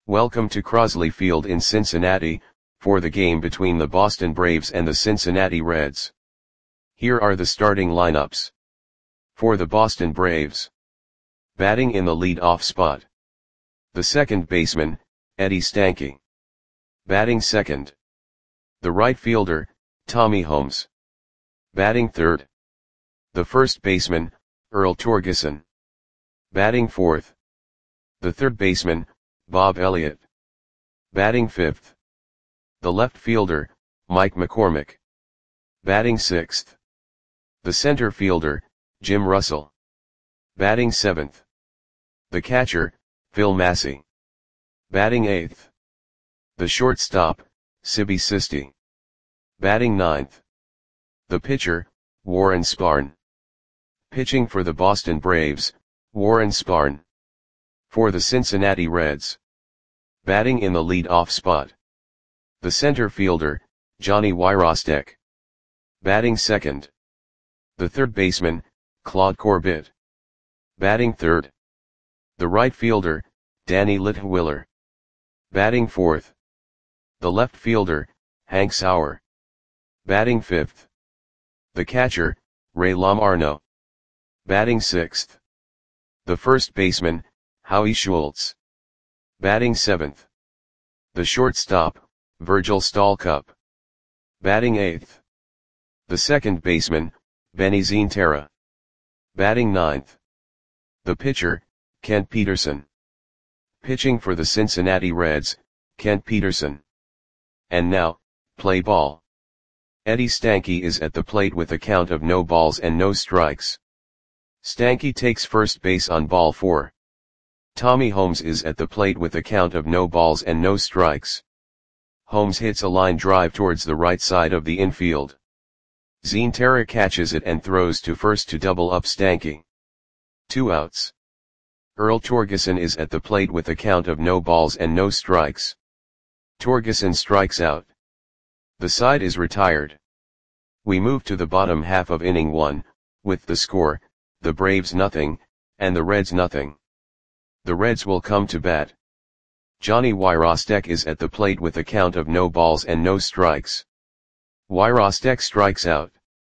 Welcome to Crosley Field in Cincinnati, for the game between the Boston Braves and the Cincinnati Reds. Here are the starting lineups. For the Boston Braves. Batting in the lead-off spot. The second baseman, Eddie Stanky. Batting second. The right fielder, Tommy Holmes. Batting third. The first baseman, Earl Torgeson. Batting fourth. The third baseman, Bob Elliott. Batting fifth. The left fielder, Mike McCormick. Batting sixth. The center fielder, Jim Russell. Batting seventh. The catcher, Phil Massey. Batting eighth. The shortstop, Sibby Sisti. Batting ninth. The pitcher, Warren Spahn. Pitching for the Boston Braves, Warren Spahn. For the Cincinnati Reds. Batting in the lead-off spot. The center fielder, Johnny Wyrostek. Batting second. The third baseman, Claude Corbett. Batting third. The right fielder, Danny Litwiler. Batting fourth. The left fielder, Hank Sauer. Batting fifth. The catcher, Ray Lamarno. Batting sixth. The first baseman, Howie Schultz. Batting seventh. The shortstop, Virgil Stalcup. Batting eighth. The second baseman, Benny Zientara. Batting ninth. The pitcher, Kent Peterson. Pitching for the Cincinnati Reds, Kent Peterson. And now, play ball. Eddie Stanky is at the plate with a count of no balls and no strikes. Stanky takes first base on ball 4. Tommy Holmes is at the plate with a count of no balls and no strikes. Holmes hits a line drive towards the right side of the infield. Zientara catches it and throws to first to double up Stanky. 2 outs. Earl Torgeson is at the plate with a count of no balls and no strikes. Torgeson strikes out. The side is retired. We move to the bottom half of inning 1, with the score, the Braves nothing, and the Reds nothing. The Reds will come to bat. Johnny Wyrostek is at the plate with a count of no balls and no strikes. Wyrostek strikes out.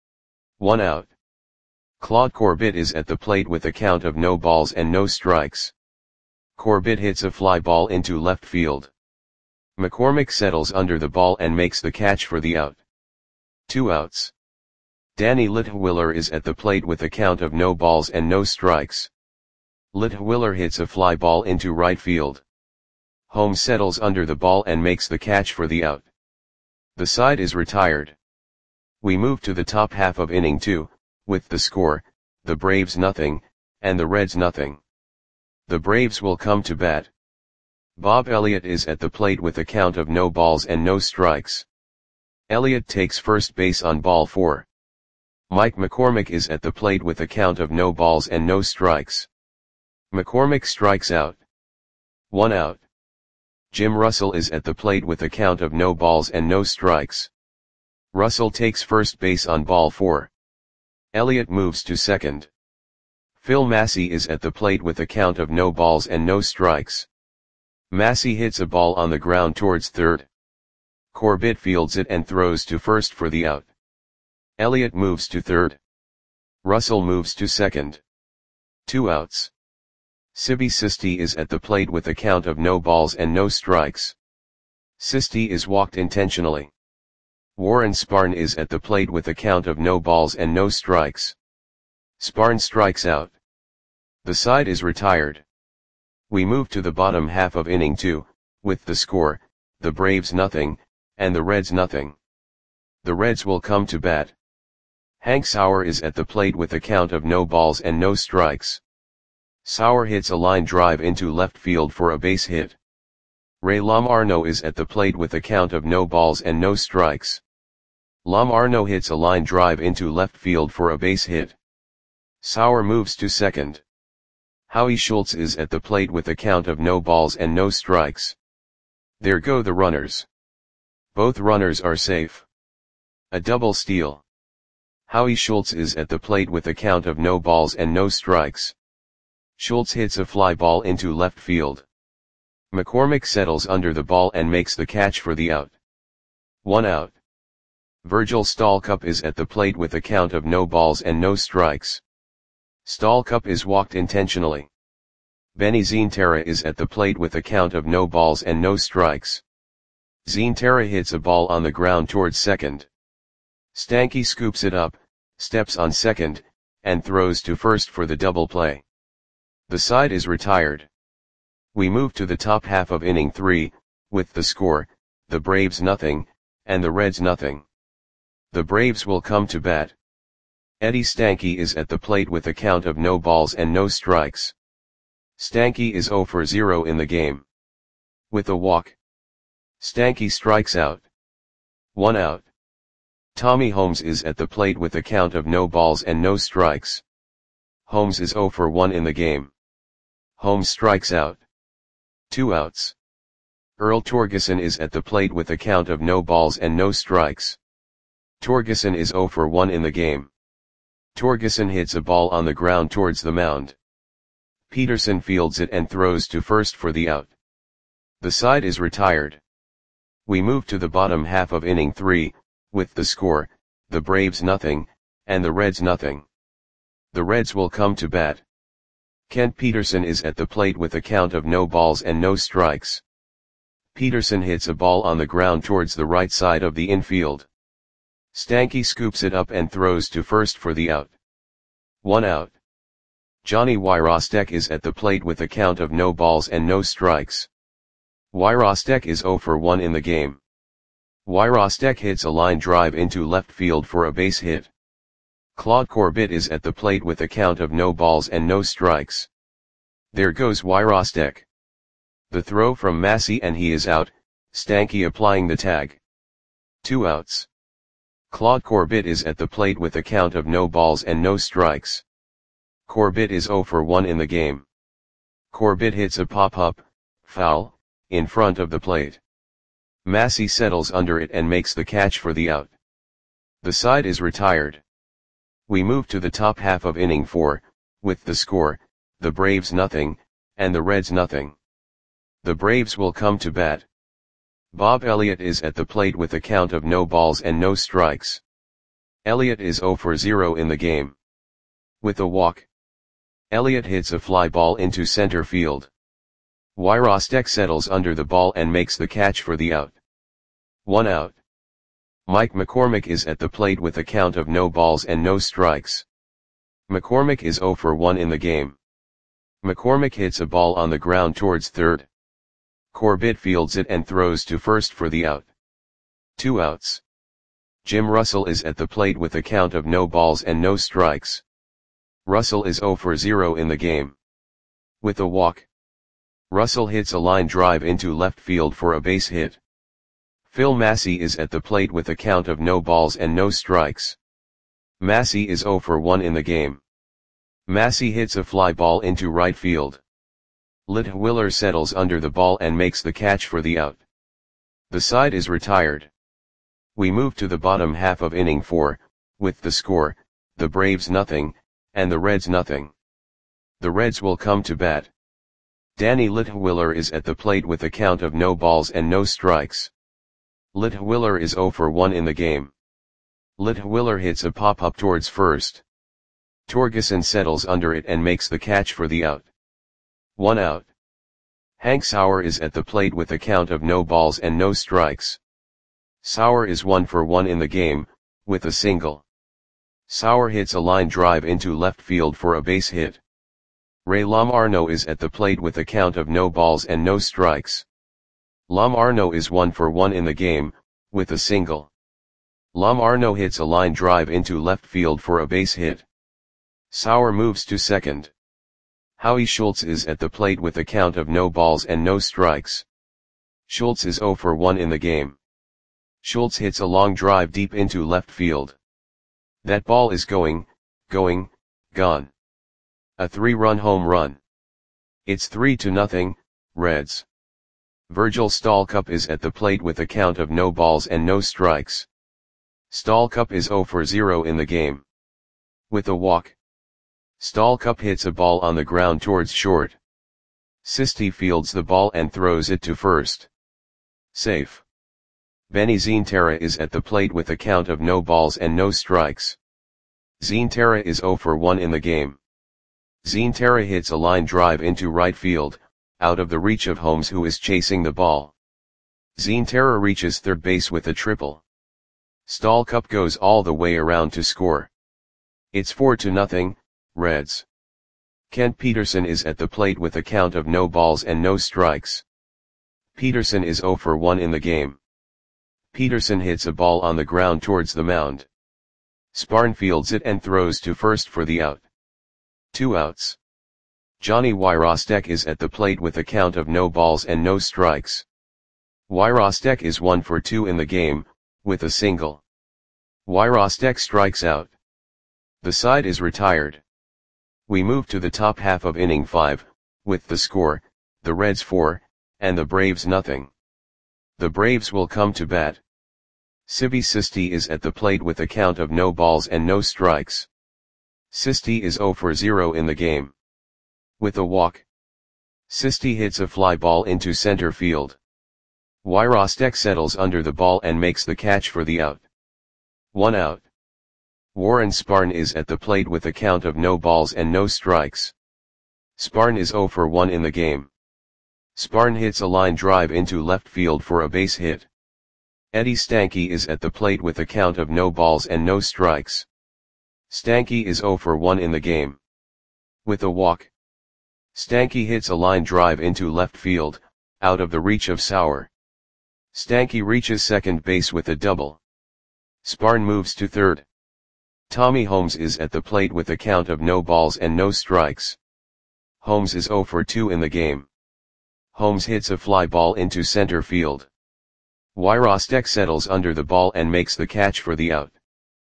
1 out. Claude Corbett is at the plate with a count of no balls and no strikes. Corbett hits a fly ball into left field. McCormick settles under the ball and makes the catch for the out. 2 outs. Danny Litwiler is at the plate with a count of no balls and no strikes. Litwiler hits a fly ball into right field. Holmes settles under the ball and makes the catch for the out. The side is retired. We move to the top half of inning 2, with the score, the Braves nothing, and the Reds nothing. The Braves will come to bat. Bob Elliott is at the plate with a count of no balls and no strikes. Elliott takes first base on ball 4. Mike McCormick is at the plate with a count of no balls and no strikes. McCormick strikes out. 1 out. Jim Russell is at the plate with a count of no balls and no strikes. Russell takes first base on ball 4. Elliott moves to second. Phil Massey is at the plate with a count of no balls and no strikes. Massey hits a ball on the ground towards third. Corbett fields it and throws to first for the out. Elliott moves to third. Russell moves to second. 2 outs. Sibby Sisti is at the plate with a count of no balls and no strikes. Sisti is walked intentionally. Warren Spahn is at the plate with a count of no balls and no strikes. Spahn strikes out. The side is retired. We move to the bottom half of inning 2, with the score, the Braves nothing, and the Reds nothing. The Reds will come to bat. Hank Sauer is at the plate with a count of no balls and no strikes. Sauer hits a line drive into left field for a base hit. Ray Lamarno is at the plate with a count of no balls and no strikes. Lamarno hits a line drive into left field for a base hit. Sauer moves to second. Howie Schultz is at the plate with a count of no balls and no strikes. There go the runners. Both runners are safe. A double steal. Howie Schultz is at the plate with a count of no balls and no strikes. Schultz hits a fly ball into left field. McCormick settles under the ball and makes the catch for the out. 1 out. Virgil Stalcup is at the plate with a count of no balls and no strikes. Stalcup is walked intentionally. Benny Zientara is at the plate with a count of no balls and no strikes. Zientara hits a ball on the ground towards second. Stanky scoops it up, steps on second, and throws to first for the double play. The side is retired. We move to the top half of inning 3, with the score, the Braves nothing, and the Reds nothing. The Braves will come to bat. Eddie Stanky is at the plate with a count of no balls and no strikes. Stanky is 0 for 0 in the game. With a walk. Stanky strikes out. 1 out. Tommy Holmes is at the plate with a count of no balls and no strikes. Holmes is 0 for 1 in the game. Holmes strikes out. 2 outs. Earl Torgeson is at the plate with a count of no balls and no strikes. Torgeson is 0 for 1 in the game. Torgeson hits a ball on the ground towards the mound. Peterson fields it and throws to first for the out. The side is retired. We move to the bottom half of inning 3, with the score, the Braves nothing, and the Reds nothing. The Reds will come to bat. Kent Peterson is at the plate with a count of no balls and no strikes. Peterson hits a ball on the ground towards the right side of the infield. Stanky scoops it up and throws to first for the out. 1 out. Johnny Wyrostek is at the plate with a count of no balls and no strikes. Wyrostek is 0 for 1 in the game. Wyrostek hits a line drive into left field for a base hit. Claude Corbett is at the plate with a count of no balls and no strikes. There goes Wyrostek. The throw from Massey and he is out, Stanky applying the tag. 2 outs. Claude Corbett is at the plate with a count of no balls and no strikes. Corbett is 0 for 1 in the game. Corbett hits a pop-up, foul, in front of the plate. Massey settles under it and makes the catch for the out. The side is retired. We move to the top half of inning 4, with the score, the Braves nothing, and the Reds nothing. The Braves will come to bat. Bob Elliott is at the plate with a count of no balls and no strikes. Elliott is 0 for 0 in the game. With a walk. Elliott hits a fly ball into center field. Wyrostek settles under the ball and makes the catch for the out. 1 out. Mike McCormick is at the plate with a count of no balls and no strikes. McCormick is 0 for 1 in the game. McCormick hits a ball on the ground towards third. Corbett fields it and throws to first for the out. 2 outs. Jim Russell is at the plate with a count of no balls and no strikes. Russell is 0 for 0 in the game. With a walk. Russell hits a line drive into left field for a base hit. Phil Massey is at the plate with a count of no balls and no strikes. Massey is 0 for 1 in the game. Massey hits a fly ball into right field. Litwiller settles under the ball and makes the catch for the out. The side is retired. We move to the bottom half of inning 4, with the score, the Braves nothing, and the Reds nothing. The Reds will come to bat. Danny Litwiller is at the plate with a count of no balls and no strikes. Litwiller is 0 for 1 in the game. Litwiller hits a pop-up towards first. Torgeson settles under it and makes the catch for the out. 1 out. Hank Sauer is at the plate with a count of no balls and no strikes. Sauer is 1 for 1 in the game, with a single. Sauer hits a line drive into left field for a base hit. Ray Lamarno is at the plate with a count of no balls and no strikes. Lamarno is 1 for 1 in the game, with a single. Lamarno hits a line drive into left field for a base hit. Sauer moves to second. Howie Schultz is at the plate with a count of no balls and no strikes. Schultz is 0 for 1 in the game. Schultz hits a long drive deep into left field. That ball is gone. A 3-run home run. It's 3-0, Reds. Virgil Stalcup is at the plate with a count of no balls and no strikes. Stalcup is 0 for 0 in the game. With a walk. Stalcup hits a ball on the ground towards short. Sisti fields the ball and throws it to first. Safe. Benny Zientara is at the plate with a count of no balls and no strikes. Zientara is 0 for 1 in the game. Zientara hits a line drive into right field, out of the reach of Holmes, who is chasing the ball. Zientara reaches third base with a triple. Stallcup goes all the way around to score. It's 4-0, Reds. Kent Peterson is at the plate with a count of no balls and no strikes. Peterson is 0 for 1 in the game. Peterson hits a ball on the ground towards the mound. Sparn fields it and throws to first for the out. 2 outs. Johnny Wyrostek is at the plate with a count of no balls and no strikes. Wyrostek is 1 for 2 in the game, with a single. Wyrostek strikes out. The side is retired. We move to the top half of inning 5, with the score, the Reds 4, and the Braves nothing. The Braves will come to bat. Sibi Sisti is at the plate with a count of no balls and no strikes. Sisti is 0 for 0 in the game. With a walk. Sisti hits a fly ball into center field. Wyrostek settles under the ball and makes the catch for the out. 1 out. Warren Sparn is at the plate with a count of no balls and no strikes. Sparn is 0 for 1 in the game. Sparn hits a line drive into left field for a base hit. Eddie Stanky is at the plate with a count of no balls and no strikes. Stanky is 0 for 1 in the game. With a walk. Stanky hits a line drive into left field, out of the reach of Sauer. Stanky reaches second base with a double. Sparn moves to third. Tommy Holmes is at the plate with a count of no balls and no strikes. Holmes is 0 for 2 in the game. Holmes hits a fly ball into center field. Wyrostek settles under the ball and makes the catch for the out.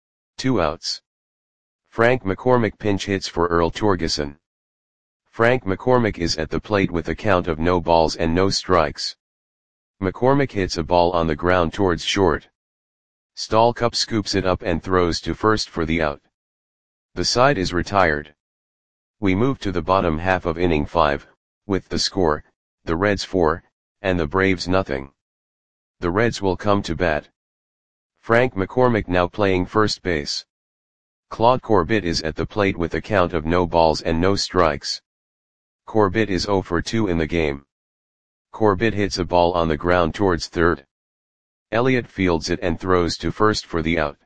2 outs. Frank McCormick pinch hits for Earl Torgeson. Frank McCormick is at the plate with a count of no balls and no strikes. McCormick hits a ball on the ground towards short. Stallcup scoops it up and throws to first for the out. The side is retired. We move to the bottom half of inning 5, with the score, the Reds 4, and the Braves nothing. The Reds will come to bat. Frank McCormick now playing first base. Claude Corbett is at the plate with a count of no balls and no strikes. Corbett is 0 for 2 in the game. Corbett hits a ball on the ground towards third. Elliott fields it and throws to first for the out.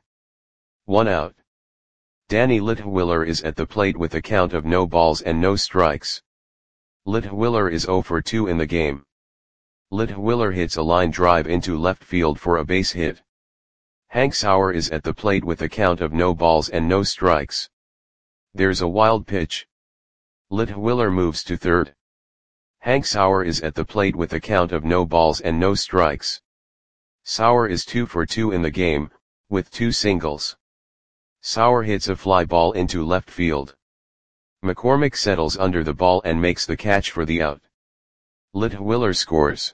1 out. Danny Litwiller is at the plate with a count of no balls and no strikes. Litwiller is 0 for 2 in the game. Litwiller hits a line drive into left field for a base hit. Hank Sauer is at the plate with a count of no balls and no strikes. There's a wild pitch. Litwiller moves to third. Hank Sauer is at the plate with a count of no balls and no strikes. Sauer is 2 for 2 in the game, with 2 singles. Sauer hits a fly ball into left field. McCormick settles under the ball and makes the catch for the out. Litwiller scores.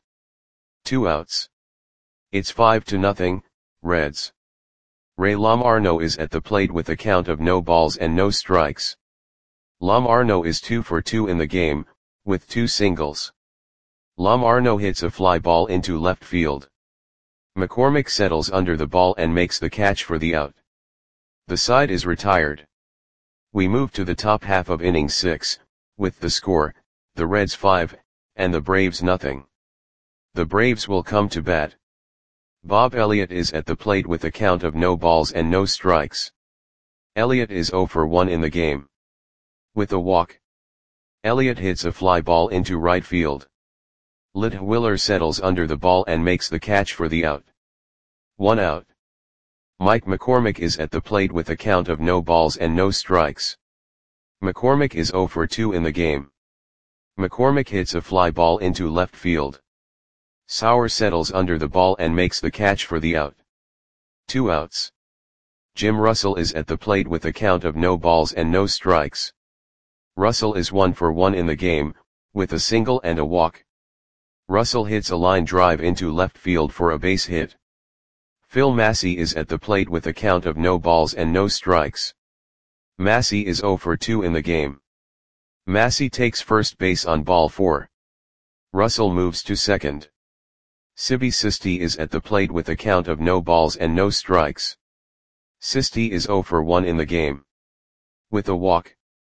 2 outs. It's 5-0, Reds. Ray Lamarno is at the plate with a count of no balls and no strikes. Lamarno is 2 for 2 in the game, with 2 singles. Lamarno hits a fly ball into left field. McCormick settles under the ball and makes the catch for the out. The side is retired. We move to the top half of inning 6, with the score, the Reds 5, and the Braves nothing. The Braves will come to bat. Bob Elliott is at the plate with a count of no balls and no strikes. Elliott is 0 for 1 in the game. With a walk. Elliott hits a fly ball into right field. Litwiller settles under the ball and makes the catch for the out. 1 out. Mike McCormick is at the plate with a count of no balls and no strikes. McCormick is 0 for 2 in the game. McCormick hits a fly ball into left field. Sauer settles under the ball and makes the catch for the out. 2 outs. Jim Russell is at the plate with a count of no balls and no strikes. Russell is 1 for 1 in the game, with a single and a walk. Russell hits a line drive into left field for a base hit. Phil Massey is at the plate with a count of no balls and no strikes. Massey is 0 for 2 in the game. Massey takes first base on ball 4. Russell moves to second. Sibi Sisti is at the plate with a count of no balls and no strikes. Sisti is 0 for 1 in the game. With a walk,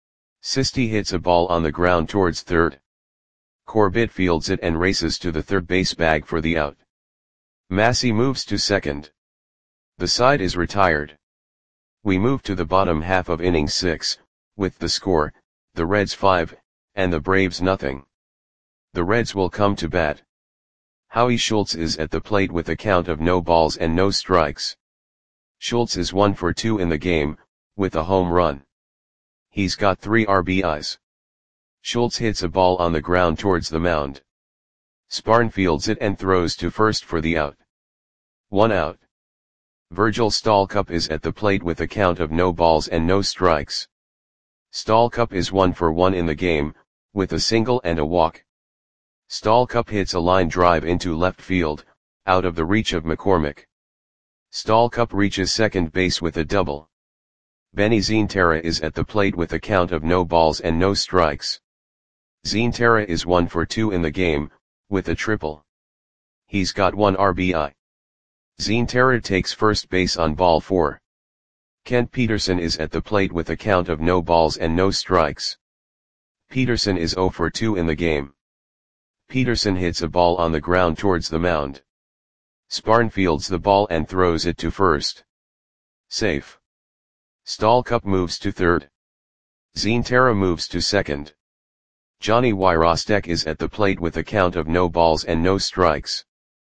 Sisti hits a ball on the ground towards third. Corbett fields it and races to the third base bag for the out. Massey moves to second. The side is retired. We move to the bottom half of inning 6, with the score, the Reds 5, and the Braves nothing. The Reds will come to bat. Howie Schultz is at the plate with a count of no balls and no strikes. Schultz is 1 for 2 in the game, with a home run. He's got 3 RBIs. Schultz hits a ball on the ground towards the mound. Sparn fields it and throws to first for the out. 1 out. Virgil Stallcup is at the plate with a count of no balls and no strikes. Stallcup is 1 for 1 in the game, with a single and a walk. Stallcup hits a line drive into left field, out of the reach of McCormick. Stallcup reaches second base with a double. Benny Zientara is at the plate with a count of no balls and no strikes. Zientara is 1 for 2 in the game, with a triple. He's got 1 RBI. Zientara takes first base on ball 4. Kent Peterson is at the plate with a count of no balls and no strikes. Peterson is 0 for 2 in the game. Peterson hits a ball on the ground towards the mound. Sparn fields the ball and throws it to first. Safe. Stallcup moves to third. Zientara moves to second. Johnny Wyrostek is at the plate with a count of no balls and no strikes.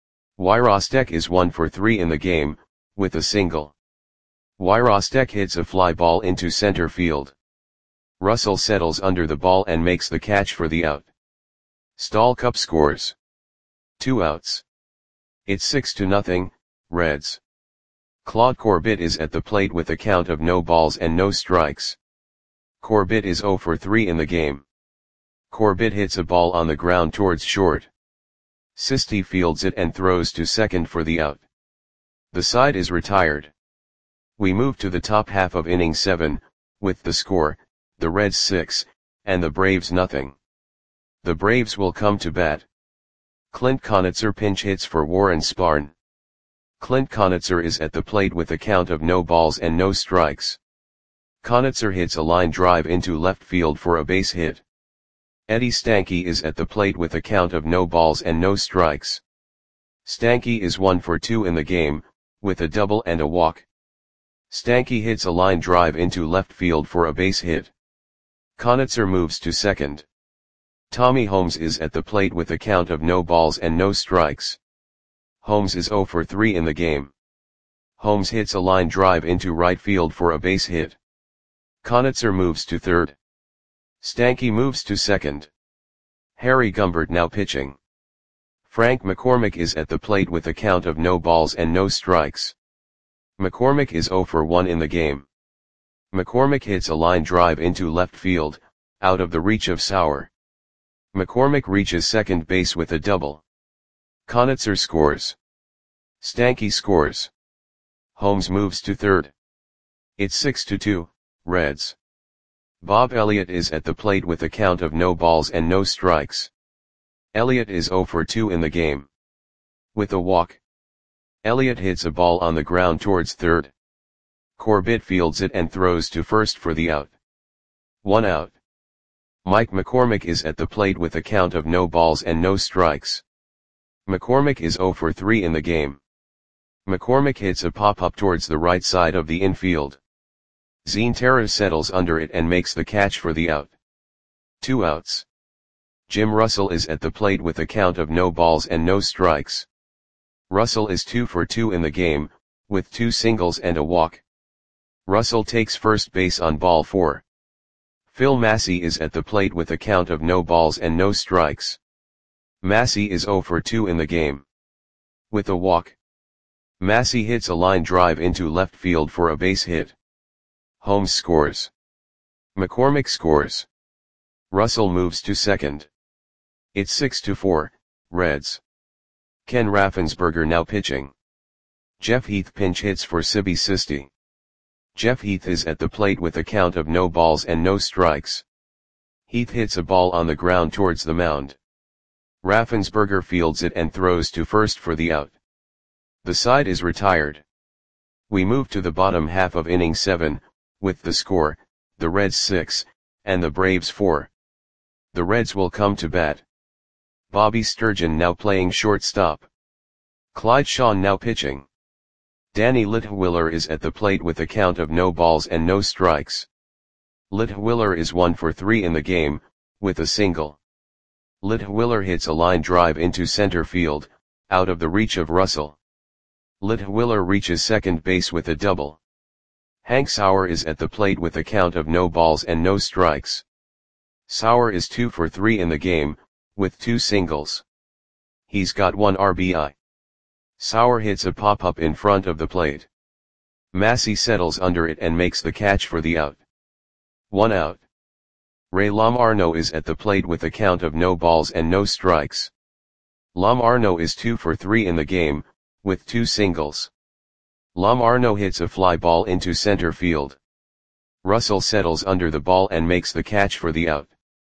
Wyrostek is 1 for 3 in the game, with a single. Wyrostek hits a fly ball into center field. Russell settles under the ball and makes the catch for the out. Stallcup scores. 2 outs. It's 6-0, Reds. Claude Corbett is at the plate with a count of no balls and no strikes. Corbett is 0 for 3 in the game. Corbett hits a ball on the ground towards short. Sisti fields it and throws to second for the out. The side is retired. We move to the top half of inning 7, with the score, the Reds 6, and the Braves nothing. The Braves will come to bat. Clint Conitzer pinch hits for Warren Sparn. Clint Conitzer is at the plate with a count of no balls and no strikes. Conitzer hits a line drive into left field for a base hit. Eddie Stanky is at the plate with a count of no balls and no strikes. Stanky is 1 for 2 in the game, with a double and a walk. Stanky hits a line drive into left field for a base hit. Conitzer moves to second. Tommy Holmes is at the plate with a count of no balls and no strikes. Holmes is 0 for 3 in the game. Holmes hits a line drive into right field for a base hit. Conitzer moves to third. Stanky moves to second. Harry Gumbert now pitching. Frank McCormick is at the plate with a count of no balls and no strikes. McCormick is 0 for 1 in the game. McCormick hits a line drive into left field, out of the reach of Sauer. McCormick reaches second base with a double. Conitzer scores. Stanky scores. Holmes moves to third. It's 6-2, Reds. Bob Elliott is at the plate with a count of no balls and no strikes. Elliott is 0 for 2 in the game. With a walk, Elliott hits a ball on the ground towards third. Corbett fields it and throws to first for the out. 1 out. Mike McCormick is at the plate with a count of no balls and no strikes. McCormick is 0 for 3 in the game. McCormick hits a pop-up towards the right side of the infield. Zientara settles under it and makes the catch for the out. 2 outs. Jim Russell is at the plate with a count of no balls and no strikes. Russell is 2 for 2 in the game, with 2 singles and a walk. Russell takes first base on ball 4. Phil Massey is at the plate with a count of no balls and no strikes. Massey is 0 for 2 in the game. With a walk, Massey hits a line drive into left field for a base hit. Holmes scores. McCormick scores. Russell moves to second. It's 6-4, Reds. Ken Raffensperger now pitching. Jeff Heath pinch hits for Sibi Sisti. Jeff Heath is at the plate with a count of no balls and no strikes. Heath hits a ball on the ground towards the mound. Raffensperger fields it and throws to first for the out. The side is retired. We move to the bottom half of inning 7, with the score, the Reds 6, and the Braves 4. The Reds will come to bat. Bobby Sturgeon now playing shortstop. Clyde Shawn now pitching. Danny Litwiller is at the plate with a count of no balls and no strikes. Litwiller is 1 for 3 in the game, with a single. Litwiller hits a line drive into center field, out of the reach of Russell. Litwiller reaches second base with a double. Hank Sauer is at the plate with a count of no balls and no strikes. Sauer is 2 for 3 in the game, with 2 singles. He's got 1 RBI. Sauer hits a pop-up in front of the plate. Massey settles under it and makes the catch for the out. 1 out. Ray Lamarno is at the plate with a count of no balls and no strikes. Lamarno is 2 for 3 in the game, with 2 singles. Lamarno hits a fly ball into center field. Russell settles under the ball and makes the catch for the out.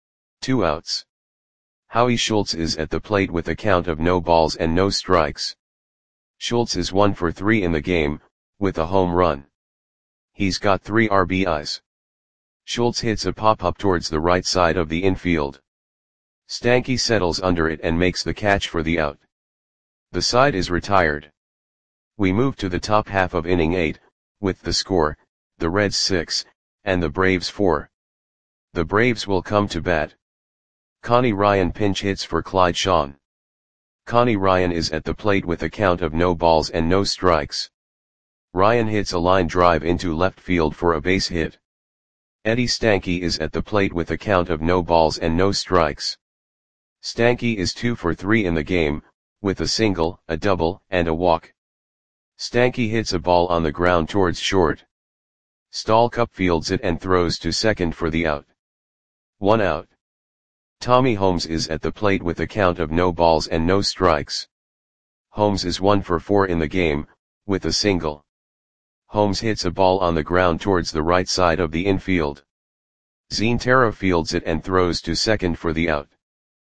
2 outs. Howie Schultz is at the plate with a count of no balls and no strikes. Schultz is 1 for 3 in the game, with a home run. He's got 3 RBIs. Schultz hits a pop-up towards the right side of the infield. Stanky settles under it and makes the catch for the out. The side is retired. We move to the top half of inning 8, with the score, the Reds 6, and the Braves 4. The Braves will come to bat. Connie Ryan pinch hits for Clyde Shawn. Connie Ryan is at the plate with a count of no balls and no strikes. Ryan hits a line drive into left field for a base hit. Eddie Stanky is at the plate with a count of no balls and no strikes. Stanky is 2 for 3 in the game, with a single, a double, and a walk. Stanky hits a ball on the ground towards short. Stallcup fields it and throws to second for the out. 1 out. Tommy Holmes is at the plate with a count of no balls and no strikes. Holmes is 1 for 4 in the game, with a single. Holmes hits a ball on the ground towards the right side of the infield. Zentera fields it and throws to second for the out.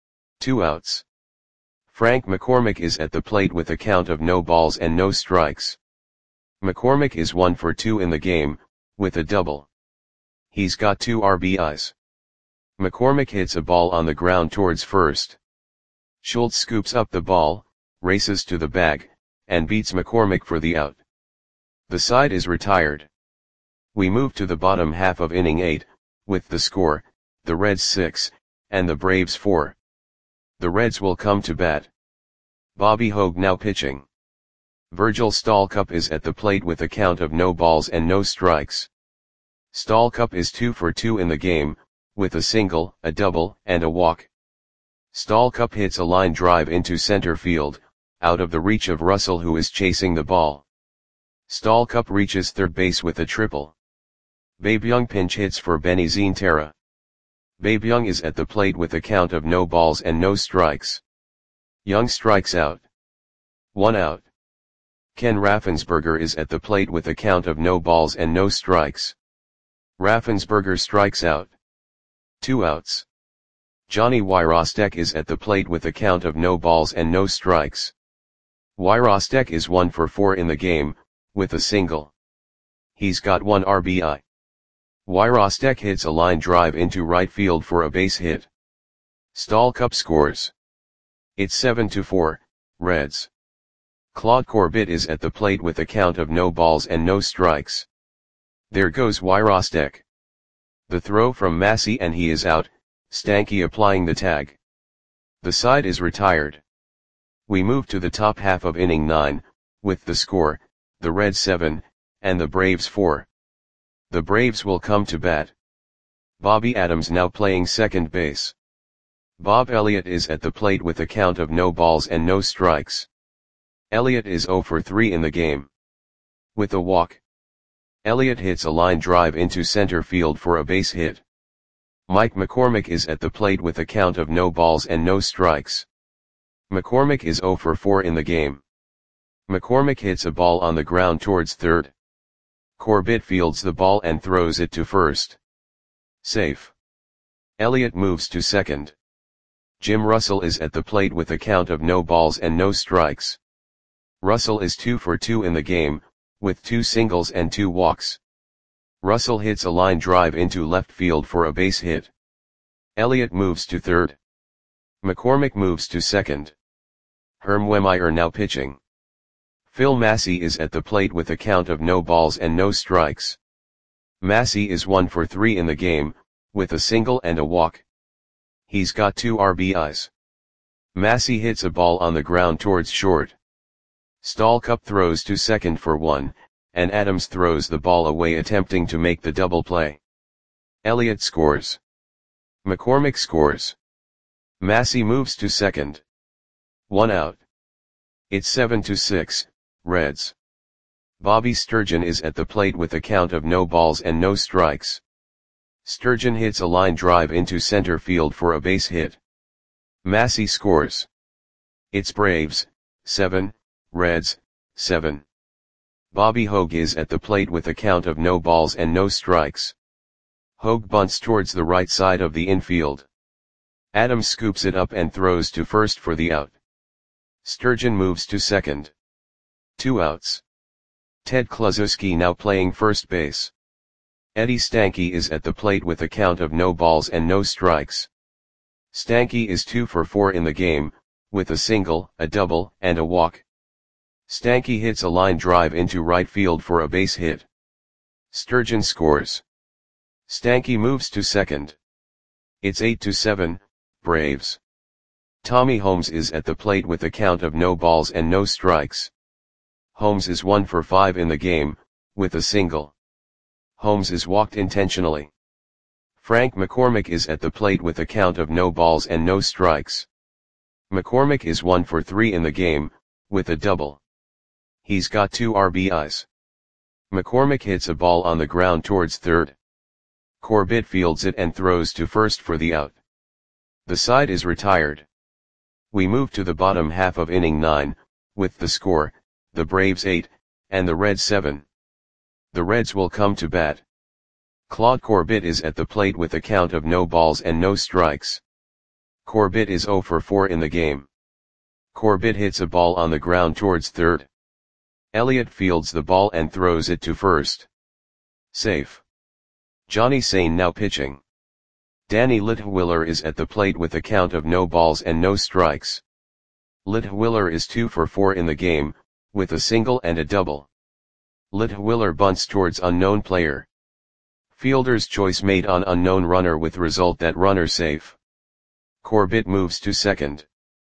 2 outs. Frank McCormick is at the plate with a count of no balls and no strikes. McCormick is 1 for 2 in the game, with a double. He's got 2 RBIs. McCormick hits a ball on the ground towards first. Schultz scoops up the ball, races to the bag, and beats McCormick for the out. The side is retired. We move to the bottom half of inning 8, with the score, the Reds 6, and the Braves 4. The Reds will come to bat. Bobby Hogue now pitching. Virgil Stallcup is at the plate with a count of no balls and no strikes. Stallcup is 2 for 2 in the game, with a single, a double, and a walk. Stallcup hits a line drive into center field, out of the reach of Russell who is chasing the ball. Stallcup reaches third base with a triple. Babe Young pinch hits for Benny Zentera. Babe Young is at the plate with a count of no balls and no strikes. Young strikes out. 1 out. Ken Raffensperger is at the plate with a count of no balls and no strikes. Raffensperger strikes out. 2 outs. Johnny Wyrostek is at the plate with a count of no balls and no strikes. Wyrostek is 1 for 4 in the game, with a single. He's got 1 RBI. Wyrostek hits a line drive into right field for a base hit. Stallcup scores. It's 7-4, Reds. Claude Corbett is at the plate with a count of no balls and no strikes. There goes Wyrostek. The throw from Massey and he is out, Stanky applying the tag. The side is retired. We move to the top half of inning 9, with the score, the Reds 7, and the Braves 4. The Braves will come to bat. Bobby Adams now playing second base. Bob Elliott is at the plate with a count of no balls and no strikes. Elliott is 0 for 3 in the game. With a walk. Elliott hits a line drive into center field for a base hit. Mike McCormick is at the plate with a count of no balls and no strikes. McCormick is 0 for 4 in the game. McCormick hits a ball on the ground towards third. Corbett fields the ball and throws it to first. Safe. Elliott moves to second. Jim Russell is at the plate with a count of no balls and no strikes. Russell is 2 for 2 in the game, with 2 singles and 2 walks. Russell hits a line drive into left field for a base hit. Elliott moves to third. McCormick moves to second. Herm Wehmeyer now pitching. Phil Massey is at the plate with a count of no balls and no strikes. Massey is 1 for 3 in the game, with a single and a walk. He's got 2 RBIs. Massey hits a ball on the ground towards short. Stallcup throws to second for 1, and Adams throws the ball away attempting to make the double play. Elliott scores. McCormick scores. Massey moves to second. 1 out. It's 7-6, Reds. Bobby Sturgeon is at the plate with a count of no balls and no strikes. Sturgeon hits a line drive into center field for a base hit. Massey scores. It's Braves, 7, Reds, 7. Bobby Hogue is at the plate with a count of no balls and no strikes. Hogue bunts towards the right side of the infield. Adams scoops it up and throws to first for the out. Sturgeon moves to second. 2 outs. Ted Kluszewski now playing first base. Eddie Stanky is at the plate with a count of no balls and no strikes. Stanky is 2 for 4 in the game, with a single, a double, and a walk. Stanky hits a line drive into right field for a base hit. Sturgeon scores. Stanky moves to second. It's 8-7, Braves. Tommy Holmes is at the plate with a count of no balls and no strikes. Holmes is 1 for 5 in the game, with a single. Holmes is walked intentionally. Frank McCormick is at the plate with a count of no balls and no strikes. McCormick is 1 for 3 in the game, with a double. He's got 2 RBIs. McCormick hits a ball on the ground towards third. Corbett fields it and throws to first for the out. The side is retired. We move to the bottom half of inning 9, with the score, the Braves 8, and the Reds 7. The Reds will come to bat. Claude Corbett is at the plate with a count of no balls and no strikes. Corbett is 0 for 4 in the game. Corbett hits a ball on the ground towards third. Elliott fields the ball and throws it to first. Safe. Johnny Sane now pitching. Danny Litwiller is at the plate with a count of no balls and no strikes. Litwiller is 2 for 4 in the game, with a single and a double. Litwiller bunts towards unknown player. Fielder's choice made on unknown runner with result that runner safe. Corbett moves to second.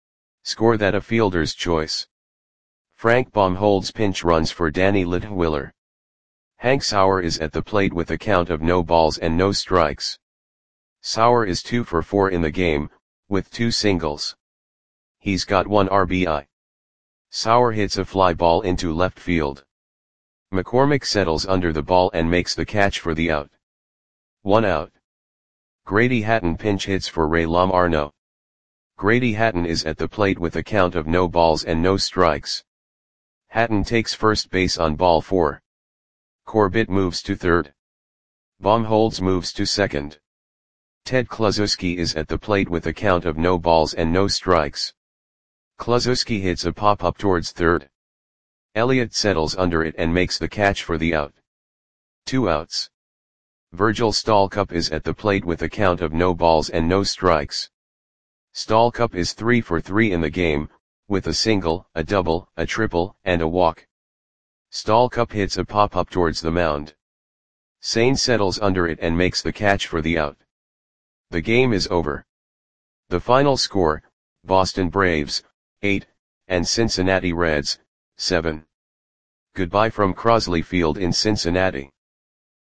Score that a fielder's choice. Frank Baum holds pinch runs for Danny Litwiller. Hank Sauer is at the plate with a count of no balls and no strikes. Sauer is 2 for 4 in the game, with 2 singles. He's got 1 RBI. Sauer hits a fly ball into left field. McCormick settles under the ball and makes the catch for the out. 1 out. Grady Hatton pinch hits for Ray Lamarno. Grady Hatton is at the plate with a count of no balls and no strikes. Hatton takes first base on ball 4. Corbett moves to third. Baumholtz moves to second. Ted Kluszewski is at the plate with a count of no balls and no strikes. Kluszewski hits a pop-up towards third. Elliott settles under it and makes the catch for the out. 2 outs. Virgil Stallcup is at the plate with a count of no balls and no strikes. Stallcup is 3 for 3 in the game, with a single, a double, a triple, and a walk. Stallcup hits a pop-up towards the mound. Sane settles under it and makes the catch for the out. The game is over. The final score, Boston Braves, 8, and Cincinnati Reds, 7. Goodbye from Crosley Field in Cincinnati.